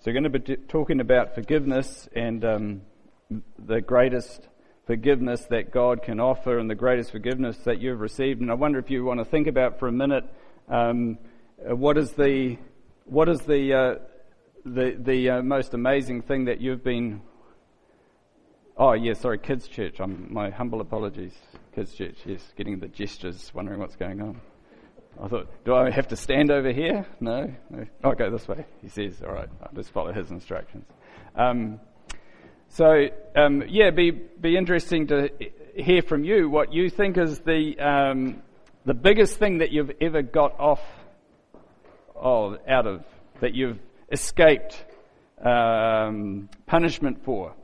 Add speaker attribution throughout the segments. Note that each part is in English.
Speaker 1: So we're going to be talking about forgiveness and the greatest forgiveness that God can offer and the greatest forgiveness that you've received. And I wonder if you want to think about for a minute what is the most amazing thing that you've been... Oh, yeah, sorry, Kids Church. My humble apologies. Kids Church, yes, getting the gestures, wondering what's going on. I thought, do I have to stand over here? No. I'll go this way. He says, all right, I'll just follow his instructions. Be interesting to hear from you what you think is the biggest thing that you've ever got out of, that you've escaped punishment for.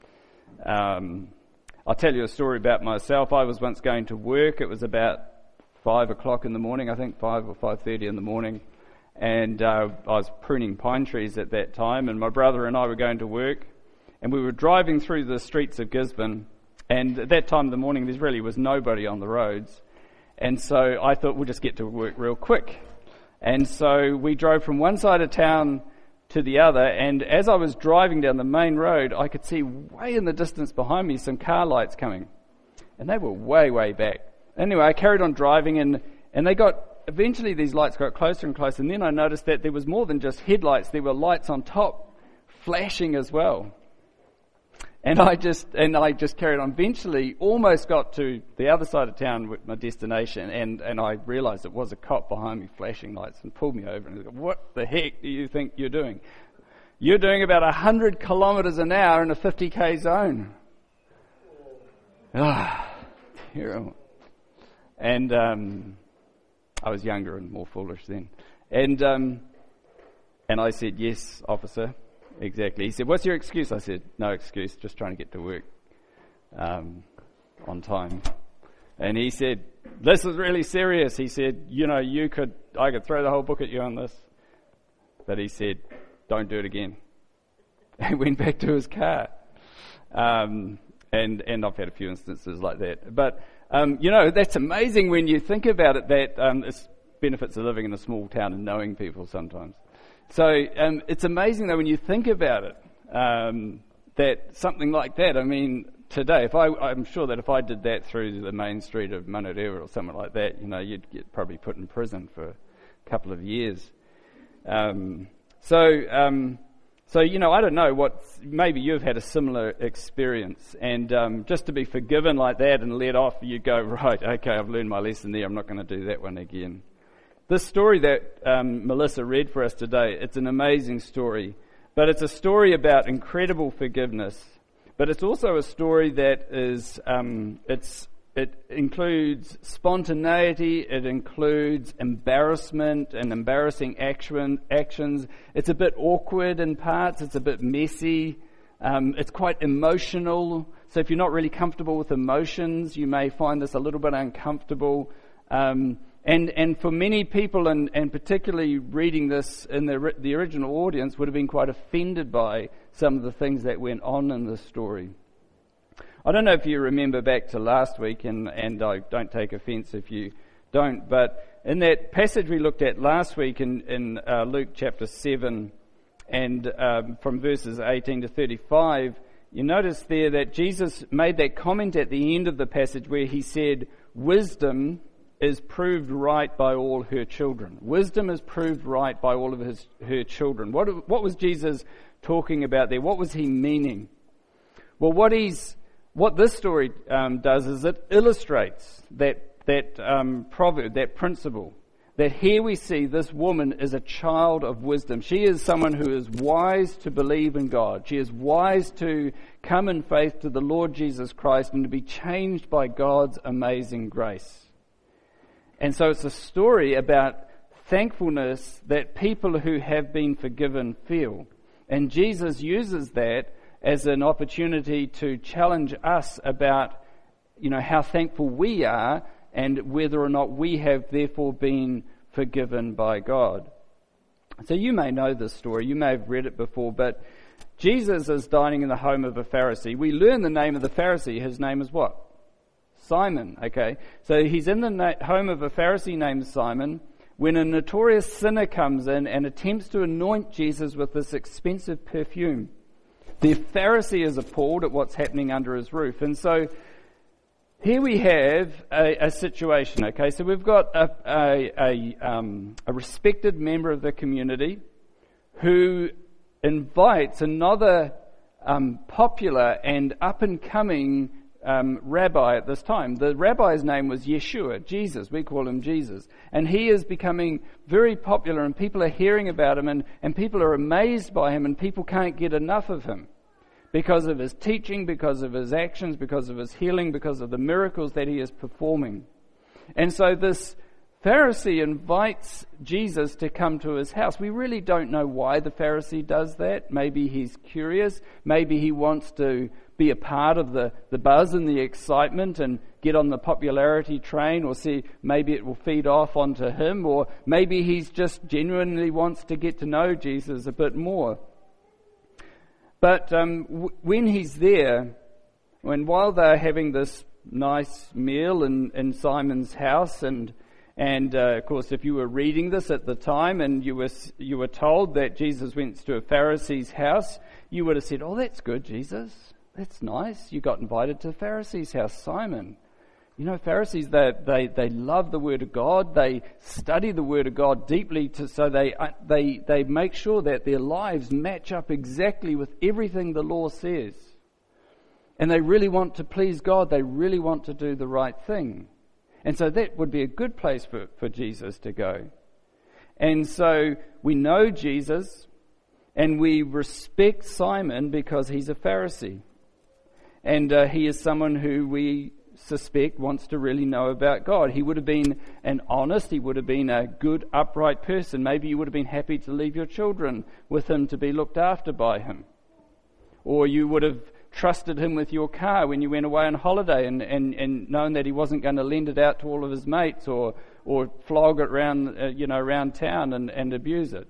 Speaker 1: I'll tell you a story about myself. I was once going to work. It was about 5 o'clock in the morning, I think 5 or 5:30 in the morning, and I was pruning pine trees at that time, and my brother and I were going to work, and we were driving through the streets of Gisborne, and at that time of the morning there really was nobody on the roads, and so I thought we'll just get to work real quick. And so we drove from one side of town to the other, and as I was driving down the main road, I could see way in the distance behind me some car lights coming, and they were way, way back. Anyway, I carried on driving, and eventually these lights got closer and closer, and then I noticed that there was more than just headlights, there were lights on top flashing as well. And I just carried on, eventually almost got to the other side of town with my destination, and I realised it was a cop behind me flashing lights and pulled me over and said, "What the heck do you think you're doing? You're doing about 100 kilometres an hour in a 50k zone." Terrible. And I was younger and more foolish then. And I said, "Yes, officer, exactly." He said, "What's your excuse?" I said, "No excuse, just trying to get to work on time." And he said, "This is really serious." He said, I could throw the whole book at you on this." But he said, "Don't do it again." He went back to his car. And I've had a few instances like that. But, that's amazing when you think about it, that it's benefits of living in a small town and knowing people sometimes. So it's amazing, though, when you think about it, that something like that, I mean, today, I'm sure that if I did that through the main street of Manurewa or something like that, you'd get probably put in prison for a couple of years. I don't know maybe you've had a similar experience, and just to be forgiven like that and let off, you go, right, okay, I've learned my lesson there, I'm not going to do that one again. This story that Melissa read for us today, it's an amazing story, but it's a story about incredible forgiveness, but it's also a story that is, it includes spontaneity, it includes embarrassment and embarrassing actions. It's a bit awkward in parts, it's a bit messy, it's quite emotional. So if you're not really comfortable with emotions, you may find this a little bit uncomfortable. And for many people, and particularly reading this in the original audience, would have been quite offended by some of the things that went on in this story. I don't know if you remember back to last week, and I don't take offence if you don't, but in that passage we looked at last week in Luke chapter 7, and from verses 18 to 35, you notice there that Jesus made that comment at the end of the passage where he said, "Wisdom is proved right by all her children." Wisdom is proved right by all of her children. What was Jesus talking about there? What was he meaning? Well, what this story does is it illustrates that proverb, that principle, that here we see this woman is a child of wisdom. She is someone who is wise to believe in God. She is wise to come in faith to the Lord Jesus Christ and to be changed by God's amazing grace. And so it's a story about thankfulness that people who have been forgiven feel. And Jesus uses that as an opportunity to challenge us about, how thankful we are and whether or not we have therefore been forgiven by God. So you may know this story, you may have read it before, but Jesus is dining in the home of a Pharisee. We learn the name of the Pharisee. His name is what? Simon, okay. So he's in the home of a Pharisee named Simon. when a notorious sinner comes in and attempts to anoint Jesus with this expensive perfume. The Pharisee is appalled at what's happening under his roof. And so here we have a situation, okay? So we've got a respected member of the community who invites another popular and up-and-coming rabbi at this time. The rabbi's name was Yeshua, Jesus. We call him Jesus. And he is becoming very popular, and people are hearing about him, and people are amazed by him, and people can't get enough of him because of his teaching, because of his actions, because of his healing, because of the miracles that he is performing. And so this Pharisee invites Jesus to come to his house. We really don't know why the Pharisee does that. Maybe he's curious. Maybe he wants to be a part of the buzz and the excitement and get on the popularity train, or see maybe it will feed off onto him, or maybe he's just genuinely wants to get to know Jesus a bit more. But when he's there, while they're having this nice meal in Simon's house, and of course, if you were reading this at the time and you were told that Jesus went to a Pharisee's house, you would have said, "Oh, that's good, Jesus. That's nice. You got invited to the Pharisee's house, Simon." You know, Pharisees, they love the Word of God. They study the Word of God deeply, so they make sure that their lives match up exactly with everything the law says. And they really want to please God. They really want to do the right thing. And so that would be a good place for Jesus to go. And so we know Jesus, and we respect Simon because he's a Pharisee. And he is someone who we suspect wants to really know about God. He would have been an honest, he would have been a good, upright person. Maybe you would have been happy to leave your children with him to be looked after by him. Or you would have trusted him with your car when you went away on holiday and known that he wasn't going to lend it out to all of his mates or flog it around town and abuse it.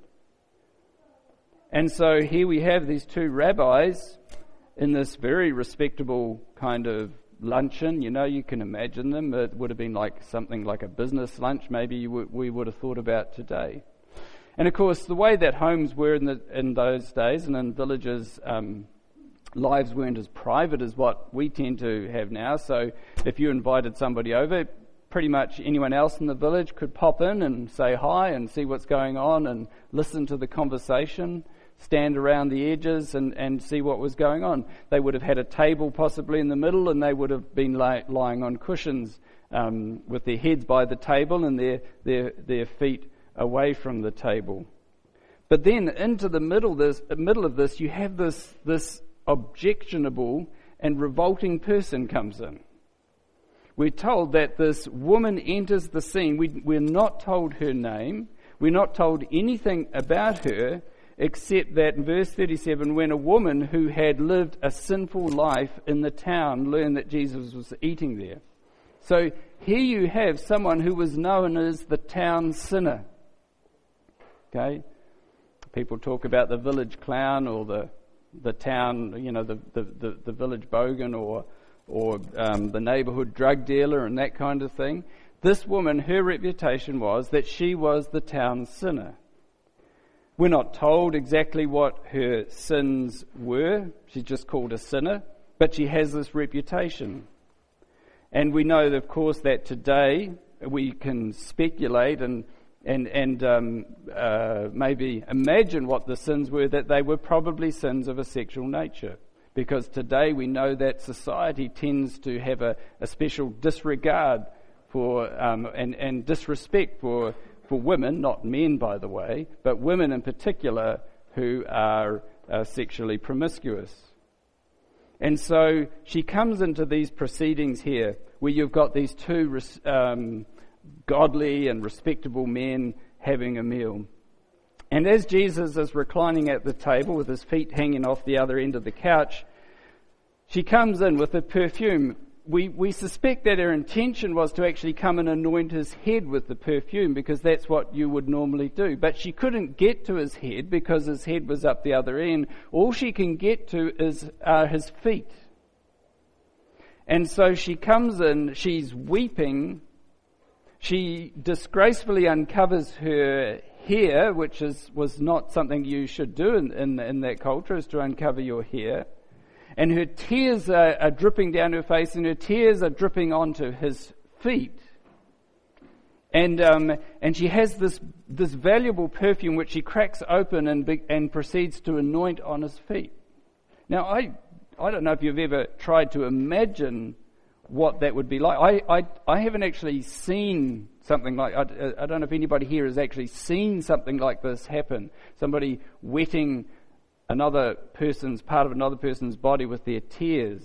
Speaker 1: And so here we have these two rabbis in this very respectable kind of luncheon. You can imagine them. It would have been like something like a business lunch maybe we would have thought about today. And of course, the way that homes were in those days and in villages, lives weren't as private as what we tend to have now. So if you invited somebody over, pretty much anyone else in the village could pop in and say hi and see what's going on and listen to the conversation, stand around the edges and see what was going on. They would have had a table possibly in the middle, and they would have been lying on cushions with their heads by the table and their feet away from the table. But then into the middle of this, you have this objectionable and revolting person comes in. We're told that this woman enters the scene. We're not told her name. We're not told anything about her, except that in verse 37, when a woman who had lived a sinful life in the town learned that Jesus was eating there. So here you have someone who was known as the town sinner. Okay? People talk about the village clown or the town, the village bogan or the neighborhood drug dealer and that kind of thing. This woman, her reputation was that she was the town sinner. We're not told exactly what her sins were. She's just called a sinner, but she has this reputation. And we know, of course, that today we can speculate and maybe imagine what the sins were, that they were probably sins of a sexual nature. Because today we know that society tends to have a special disregard for and disrespect for women, not men by the way, but women in particular who are sexually promiscuous. And so she comes into these proceedings here where you've got these two godly and respectable men having a meal. And as Jesus is reclining at the table with his feet hanging off the other end of the couch, she comes in with a perfume. We suspect that her intention was to actually come and anoint his head with the perfume, because that's what you would normally do. But she couldn't get to his head because his head was up the other end. All she can get to are his feet. And so she comes in, she's weeping, She disgracefully uncovers her hair, which was not something you should do in that culture, is to uncover your hair. And her tears are dripping down her face, and her tears are dripping onto his feet. And she has this valuable perfume which she cracks open and proceeds to anoint on his feet. Now, I don't know if you've ever tried to imagine what that would be like. I haven't actually seen something like, I don't know if anybody here has actually seen something like this happen. Somebody wetting part of another person's body with their tears.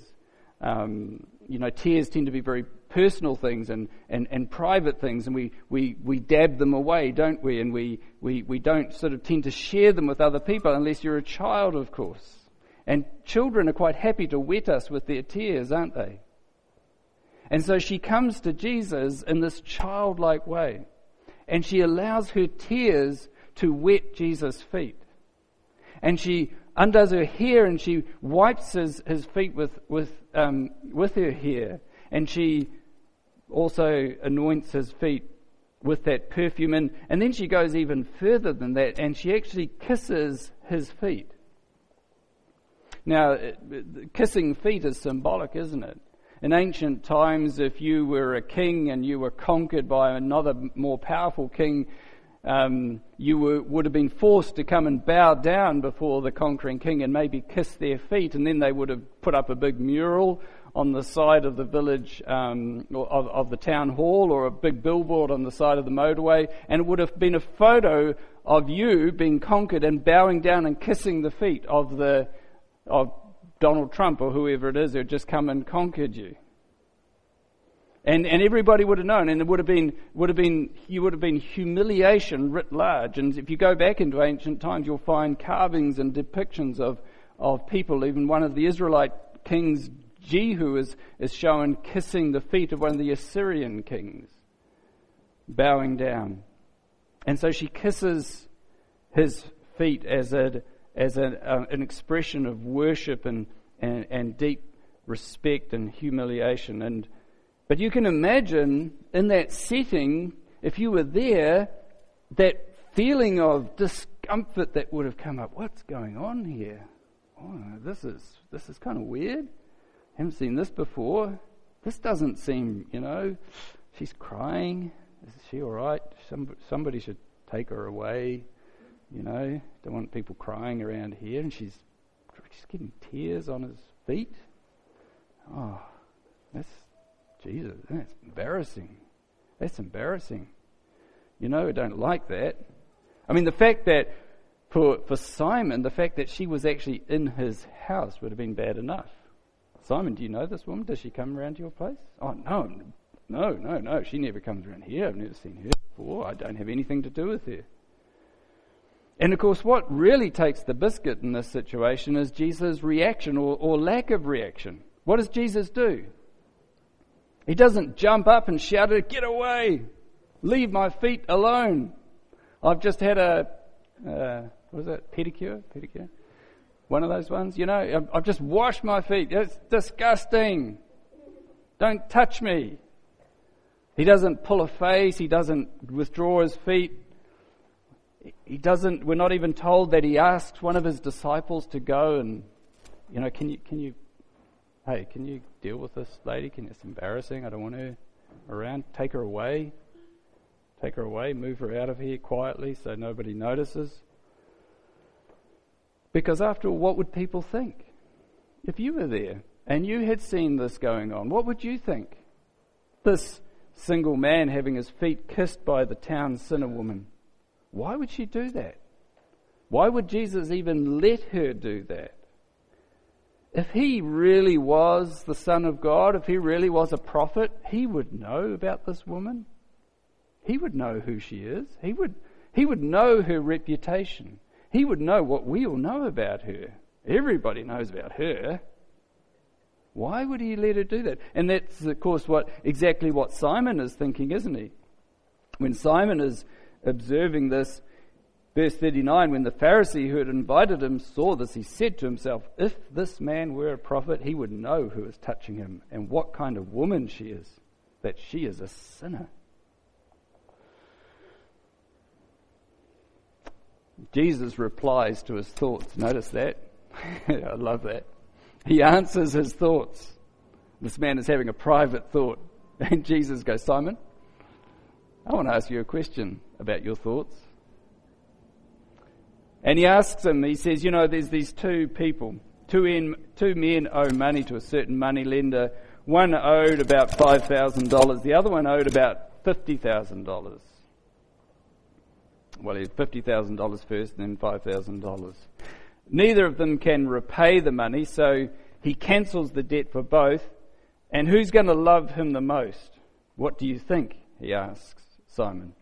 Speaker 1: Tears tend to be very personal things and private things, and we dab them away, don't we? And we don't sort of tend to share them with other people unless you're a child, of course. And children are quite happy to wet us with their tears, aren't they? And so she comes to Jesus in this childlike way, and she allows her tears to wet Jesus' feet. And she undoes her hair and she wipes his feet with her hair, and she also anoints his feet with that perfume. And then she goes even further than that, and she actually kisses his feet. Now, kissing feet is symbolic, isn't it? In ancient times, if you were a king and you were conquered by another more powerful king, you would have been forced to come and bow down before the conquering king and maybe kiss their feet, and then they would have put up a big mural on the side of the village of the town hall, or a big billboard on the side of the motorway, and it would have been a photo of you being conquered and bowing down and kissing the feet of Donald Trump or whoever it is who had just come and conquered you. And everybody would have known, and it would have been humiliation writ large. And if you go back into ancient times, you'll find carvings and depictions of people. Even one of the Israelite kings, Jehu, is shown kissing the feet of one of the Assyrian kings, bowing down. And so she kisses his feet as an expression of worship and deep respect and humiliation. But you can imagine in that setting, if you were there, that feeling of discomfort that would have come up. What's going on here? Oh, this is kind of weird. Haven't seen this before. This doesn't seem, she's crying. Is she all right? Somebody should take her away. Don't want people crying around here. And she's getting tears on his feet. Oh, that's embarrassing. That's embarrassing. I don't like that. I mean, the fact that for Simon, the fact that she was actually in his house would have been bad enough. Simon, do you know this woman? Does she come around to your place? Oh, no. She never comes around here. I've never seen her before. I don't have anything to do with her. And of course, what really takes the biscuit in this situation is Jesus' reaction or lack of reaction. What does Jesus do? He doesn't jump up and shout, "Get away! Leave my feet alone! I've just had pedicure? One of those ones, I've just washed my feet. It's disgusting. Don't touch me." He doesn't pull a face. He doesn't withdraw his feet. We're not even told that he asks one of his disciples to go and, can you deal with this lady? It's embarrassing. I don't want her around. Take her away. Move her out of here quietly so nobody notices. Because after all, what would people think? If you were there and you had seen this going on, what would you think? This single man having his feet kissed by the town sinner woman. Why would she do that? Why would Jesus even let her do that? If he really was the Son of God, if he really was a prophet, he would know about this woman. He would know who she is. He would know her reputation. He would know what we all know about her. Everybody knows about her. Why would he let her do that? And that's, of course, exactly what Simon is thinking, isn't he? When Simon is observing this, verse 39, when the Pharisee who had invited him saw this, he said to himself, "If this man were a prophet, he would know who is touching him and what kind of woman she is, that she is a sinner." Jesus replies to his thoughts. Notice that? I love that. He answers his thoughts. This man is having a private thought. And Jesus goes, Simon, I want to ask you a question about your thoughts. And he asks him, he says, there's these two people. Two men owe money to a certain money lender. One owed about $5,000. The other one owed about $50,000. Well, he had $50,000 first and then $5,000. Neither of them can repay the money, so he cancels the debt for both. And who's going to love him the most? What do you think? He asks Simon.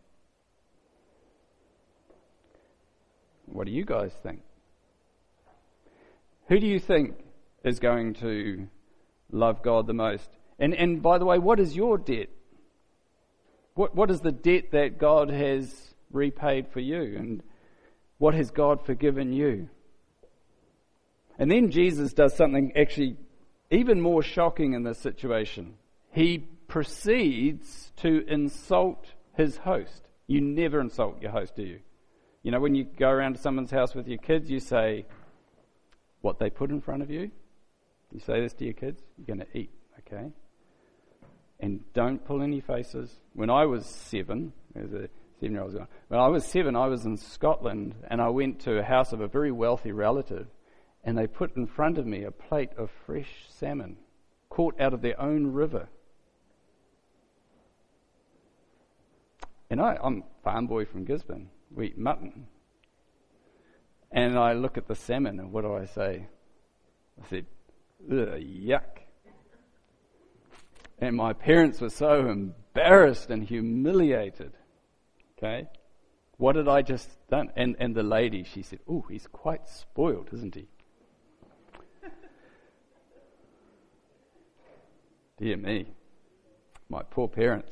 Speaker 1: What do you guys think? Who do you think is going to love God the most? And by the way, what is your debt? What is the debt that God has repaid for you? And what has God forgiven you? And then Jesus does something actually even more shocking in this situation. He proceeds to insult his host. You never insult your host, do you? When you go around to someone's house with your kids, you say what they put in front of you. You say this to your kids, you're going to eat, okay? And don't pull any faces. When I was 7, as a 7-year-old guy, when I was 7, I was in Scotland, and I went to a house of a very wealthy relative, and they put in front of me a plate of fresh salmon, caught out of their own river. And I'm a farm boy from Gisborne. We eat mutton. And I look at the salmon, and what do I say? I said, ugh, yuck. And my parents were so embarrassed and humiliated. Okay? What had I just done? And the lady, she said, oh, he's quite spoiled, isn't he? Dear me, my poor parents.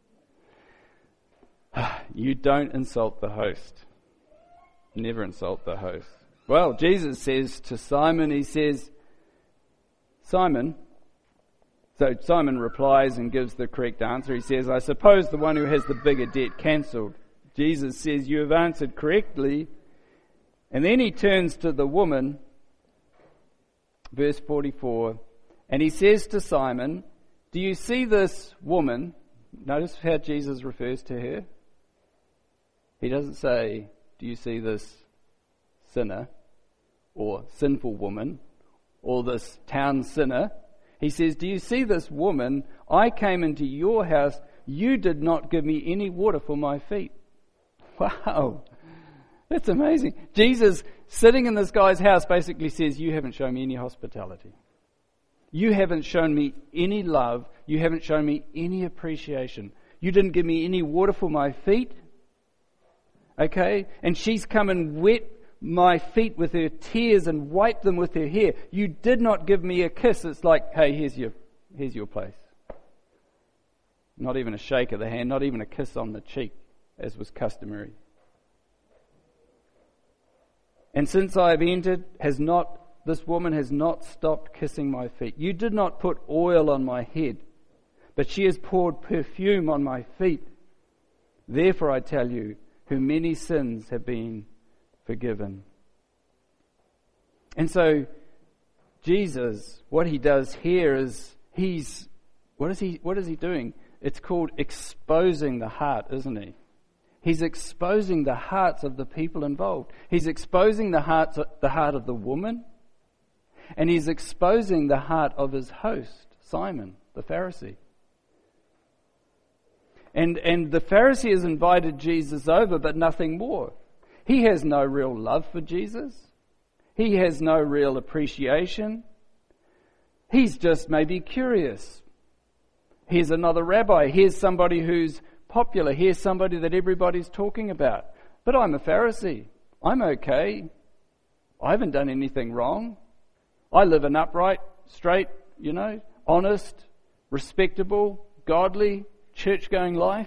Speaker 1: You don't insult the host. Never insult the host. Well, Jesus says to Simon, he says, Simon, so Simon replies and gives the correct answer. He says, I suppose the one who has the bigger debt cancelled. Jesus says, you have answered correctly. And then he turns to the woman, verse 44, and he says to Simon, do you see this woman? Notice how Jesus refers to her. He doesn't say, do you see this sinner or sinful woman or this town sinner? He says, do you see this woman? I came into your house. You did not give me any water for my feet. Wow. That's amazing. Jesus, sitting in this guy's house, basically says, you haven't shown me any hospitality. You haven't shown me any love. You haven't shown me any appreciation. You didn't give me any water for my feet. Okay? And she's come and wet my feet with her tears and wiped them with her hair. You did not give me a kiss. It's like, hey, here's your place. Not even a shake of the hand, not even a kiss on the cheek, as was customary. And since I have entered, this woman has not stopped kissing my feet. You did not put oil on my head, but she has poured perfume on my feet. Therefore I tell you, her many sins have been forgiven. And so Jesus, what he does here is what is he doing? It's called exposing the heart, isn't he? He's exposing the hearts of the people involved. He's exposing the heart of the woman, and he's exposing the heart of his host, Simon, the Pharisee. And the Pharisee has invited Jesus over, but nothing more. He has no real love for Jesus. He has no real appreciation. He's just maybe curious. Here's another rabbi. Here's somebody who's popular. Here's somebody that everybody's talking about. But I'm a Pharisee. I'm okay. I haven't done anything wrong. I live an upright, straight, honest, respectable, godly, church-going life.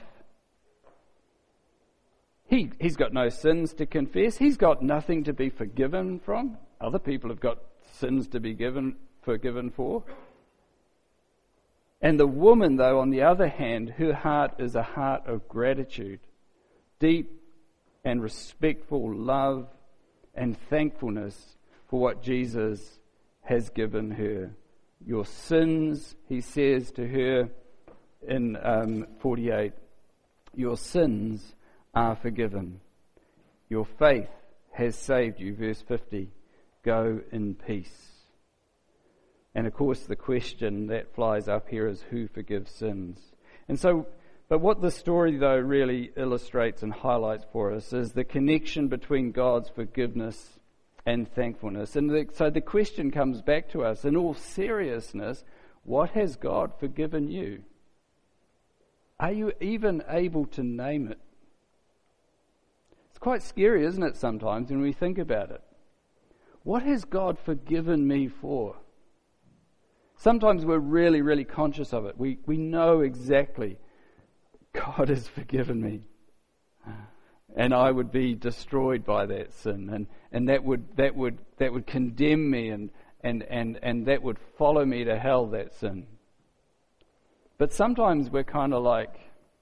Speaker 1: He's got no sins to confess. He's got nothing to be forgiven from. Other people have got sins to be forgiven for. And the woman, though, on the other hand, her heart is a heart of gratitude. Deep, and respectful love and thankfulness for what Jesus has given her. Your sins, he says to her in 48, your sins are forgiven. Your faith has saved you. Verse 50, go in peace. And of course the question that flies up here is who forgives sins? And so, but what the story though really illustrates and highlights for us is the connection between God's forgiveness and thankfulness. And so the question comes back to us in all seriousness, what has God forgiven you? Are you even able to name it? It's quite scary, isn't it, sometimes when we think about it? What has God forgiven me for? Sometimes we're really, really conscious of it. We know exactly, God has forgiven me. And I would be destroyed by that sin. And that would condemn me and that would follow me to hell, that sin. But sometimes we're kind of like,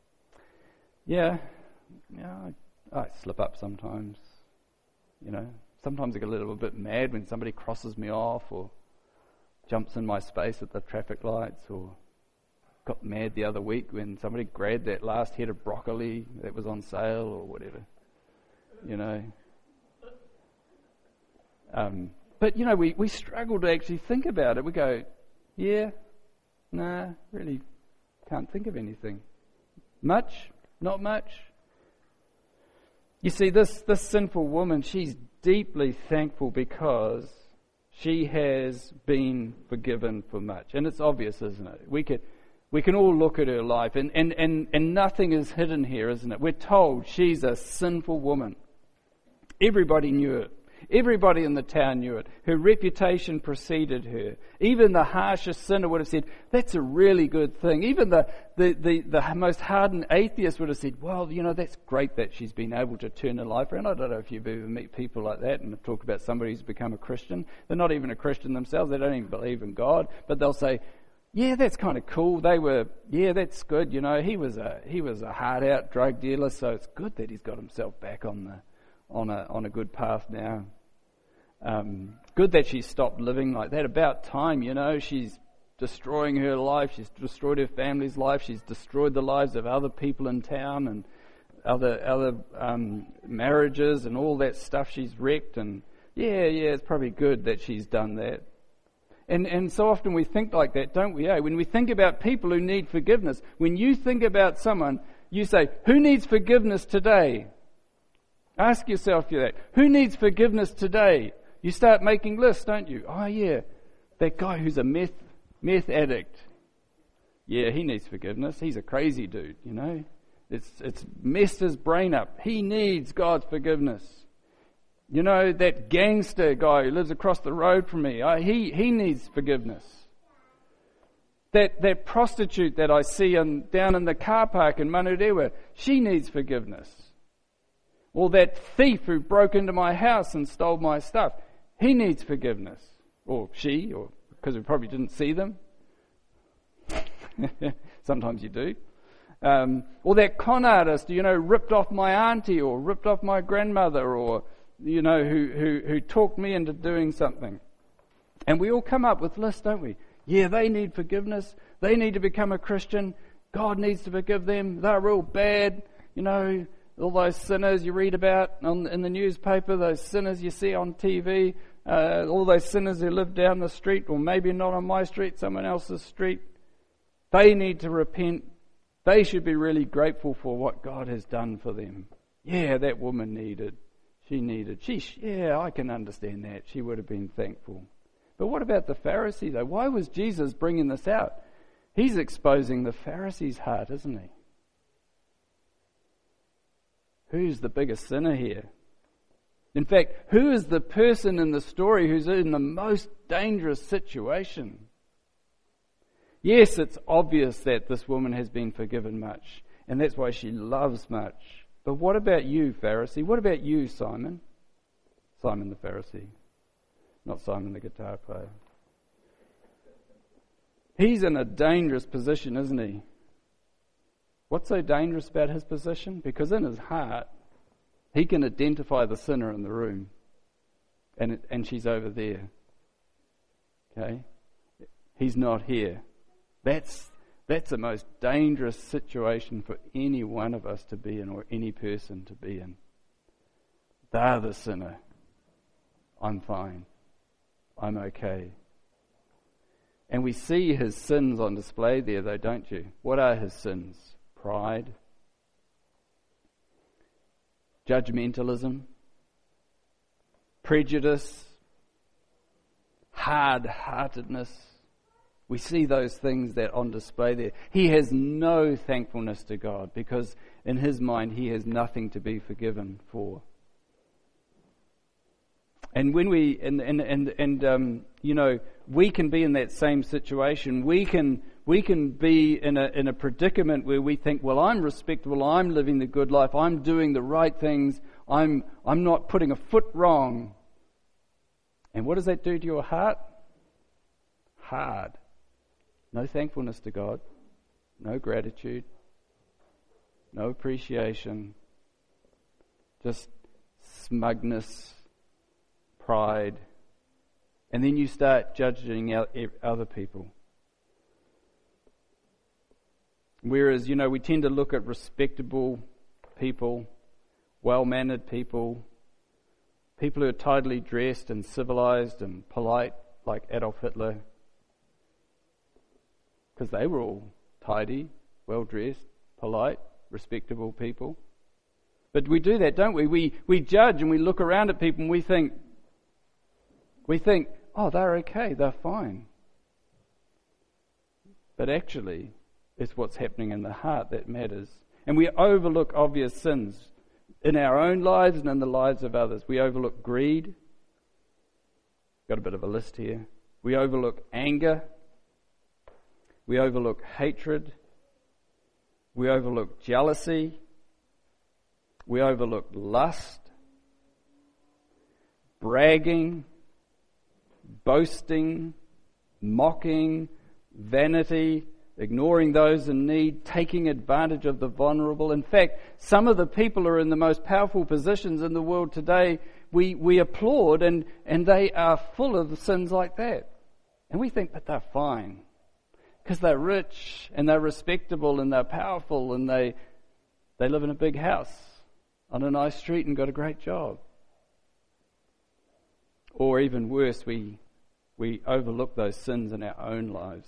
Speaker 1: I slip up sometimes. Sometimes I get a little bit mad when somebody crosses me off or jumps in my space at the traffic lights, or got mad the other week when somebody grabbed that last head of broccoli that was on sale or whatever. But we struggle to actually think about it. We go, really can't think of anything. Much? Not much? You see, this sinful woman, she's deeply thankful because she has been forgiven for much. And it's obvious, isn't it? We can all look at her life and nothing is hidden here, isn't it? We're told she's a sinful woman. Everybody knew it. Everybody in the town knew it. Her reputation preceded her. Even the harshest sinner would have said, that's a really good thing. Even the most hardened atheist would have said, well, that's great that she's been able to turn her life around. I don't know if you've ever met people like that and talk about somebody who's become a Christian. They're not even a Christian themselves. They don't even believe in God. But they'll say, yeah, that's kind of cool. That's good. He was a hard out drug dealer, so it's good that he's got himself back on a good path now. Good that she stopped living like that. About time, she's destroying her life. She's destroyed her family's life. She's destroyed the lives of other people in town and other marriages and all that stuff she's wrecked. And it's probably good that she's done that. And so often we think like that, don't we? When we think about people who need forgiveness, when you think about someone, you say, who needs forgiveness today? Ask yourself that. Who needs forgiveness today? You start making lists, don't you? Oh yeah, that guy who's a meth addict. Yeah, he needs forgiveness. He's a crazy dude, It's messed his brain up. He needs God's forgiveness. That gangster guy who lives across the road from me. He needs forgiveness. That prostitute that I see down in the car park in Manurewa, she needs forgiveness. Or that thief who broke into my house and stole my stuff, he needs forgiveness. Or she, or because we probably didn't see them. Sometimes you do. Or that con artist, ripped off my auntie or ripped off my grandmother, or who talked me into doing something. And we all come up with lists, don't we? Yeah, they need forgiveness. They need to become a Christian. God needs to forgive them. They're real bad. All those sinners you read about in the newspaper, those sinners you see on TV, all those sinners who live down the street, or maybe not on my street, someone else's street. They need to repent. They should be really grateful for what God has done for them. Yeah, that woman needed. She needed. I can understand that. She would have been thankful. But what about the Pharisee, though? Why was Jesus bringing this out? He's exposing the Pharisee's heart, isn't he? Who's the biggest sinner here? In fact, who is the person in the story who's in the most dangerous situation? Yes, it's obvious that this woman has been forgiven much, and that's why she loves much. But what about you, Pharisee? What about you, Simon? Simon the Pharisee, not Simon the guitar player. He's in a dangerous position, isn't he? What's so dangerous about his position? Because in his heart, He can identify the sinner in the room, and she's over there. Okay? He's not here. That's the most dangerous situation for any one of us to be in, or any person to be in. They're the sinner. I'm fine. I'm okay. And we see his sins on display there, though, don't you? What are his sins? Pride, judgmentalism, prejudice, hard-heartedness. We see those things that on display there. He has no thankfulness to God because in his mind he has nothing to be forgiven for. And when we we can be in that same situation. We can be in a predicament where we think, well, I'm respectable, I'm living the good life, I'm doing the right things, I'm not putting a foot wrong. And what does that do to your heart? Hard. No thankfulness to God, no gratitude, no appreciation, just smugness, pride, and then you start judging other people. Whereas, we tend to look at respectable people, well-mannered people, people who are tidily dressed and civilized and polite, like Adolf Hitler, because they were all tidy, well-dressed, polite, respectable people. But we do that, don't we? We judge and we look around at people and we think, oh, they're okay, they're fine. But actually, it's what's happening in the heart that matters. And we overlook obvious sins in our own lives and in the lives of others. We overlook greed. Got a bit of a list here. We overlook anger. We overlook hatred. We overlook jealousy. We overlook lust, bragging, boasting, mocking, vanity, ignoring those in need, taking advantage of the vulnerable. In fact, some of the people who are in the most powerful positions in the world today, we applaud, and they are full of sins like that. And we think, but they're fine, because they're rich, and they're respectable, and they're powerful, and they live in a big house on a nice street and got a great job. Or even worse, we overlook those sins in our own lives.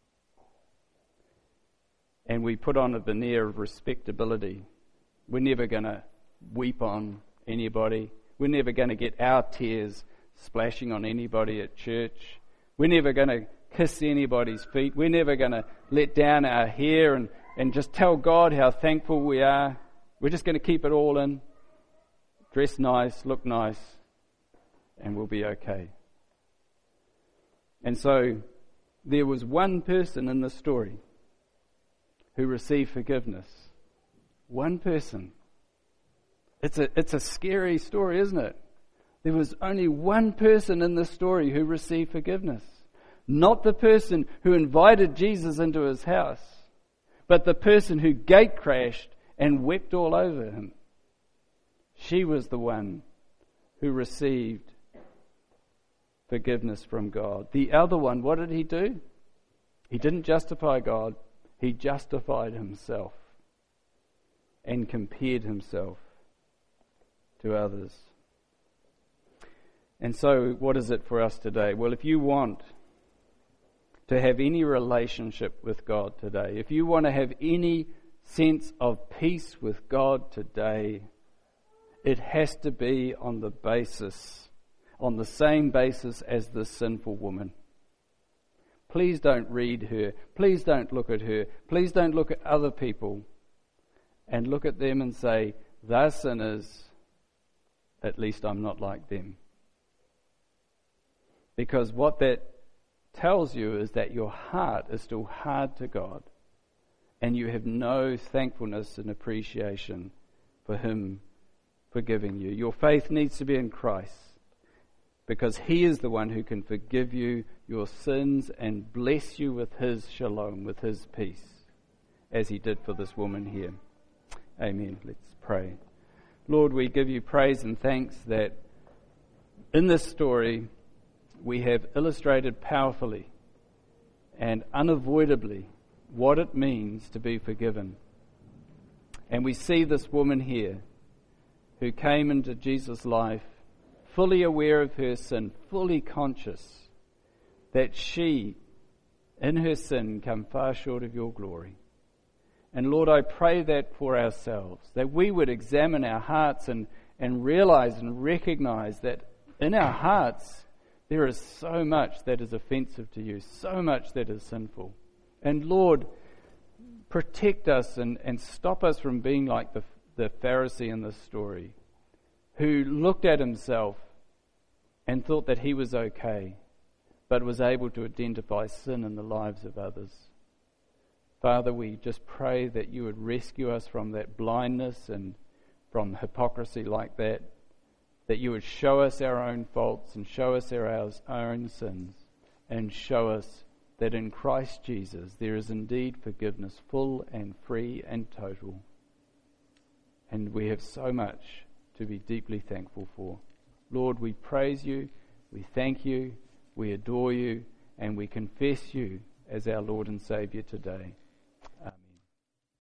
Speaker 1: And we put on a veneer of respectability. We're never going to weep on anybody. We're never going to get our tears splashing on anybody at church. We're never going to kiss anybody's feet. We're never going to let down our hair and just tell God how thankful we are. We're just going to keep it all in, dress nice, look nice, and we'll be okay. And so there was one person in the story who received forgiveness. One person. It's a scary story, isn't it? There was only one person in the story who received forgiveness. Not the person who invited Jesus into his house, but the person who gate crashed and wept all over him. She was the one who received forgiveness from God. The other one, what did he do? He didn't justify God. He justified himself and compared himself to others. And so what is it for us today? Well, if you want to have any relationship with God today, if you want to have any sense of peace with God today, it has to be on the same basis as the sinful woman. Please don't read her. Please don't look at her. Please don't look at other people and look at them and say, they're sinners, at least I'm not like them. Because what that tells you is that your heart is still hard to God and you have no thankfulness and appreciation for Him forgiving you. Your faith needs to be in Christ, because He is the one who can forgive you your sins and bless you with His shalom, with His peace, as He did for this woman here. Amen. Let's pray. Lord, we give you praise and thanks that in this story we have illustrated powerfully and unavoidably what it means to be forgiven. And we see this woman here who came into Jesus' life fully aware of her sin, fully conscious that she, in her sin, come far short of your glory. And Lord, I pray that for ourselves, that we would examine our hearts and realize and recognize that in our hearts there is so much that is offensive to you, so much that is sinful. And Lord, protect us and stop us from being like the Pharisee in this story, who looked at himself and thought that he was okay, but was able to identify sin in the lives of others. Father, we just pray that you would rescue us from that blindness and from hypocrisy like that you would show us our own faults and show us our own sins, and show us that in Christ Jesus there is indeed forgiveness, full and free and total. And we have so much to be deeply thankful for. Lord, we praise you, we thank you, we adore you, and we confess you as our Lord and Saviour today.